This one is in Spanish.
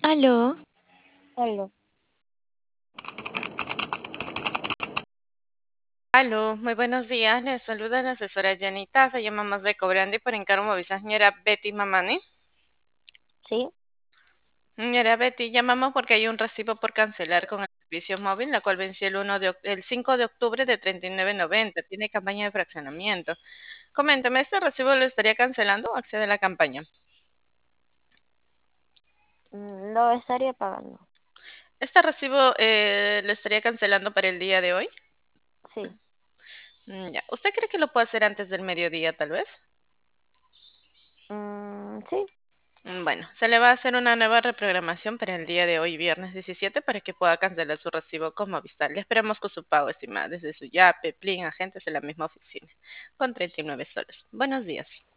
Aló, Aló. Aló, muy buenos días. Les saluda la asesora Janita. Se llama más de Cobrandi por encargo de señora Betty Mamani. Sí. Señora Betty, llamamos porque hay un recibo por cancelar con el servicio móvil, la cual venció el 5 de octubre de 39.90. Tiene campaña de fraccionamiento. Coménteme, ¿este recibo lo estaría cancelando o accede a la campaña? Lo estaría pagando. ¿Este recibo lo estaría cancelando para el día de hoy? Sí. Ya. ¿Usted cree que lo puede hacer antes del mediodía, tal vez? Sí. Bueno, se le va a hacer una nueva reprogramación para el día de hoy, viernes 17, para que pueda cancelar su recibo con Movistar. Le esperamos con su pago, estimada, desde su Yape, Plin, agentes en la misma oficina, con 39 soles. Buenos días.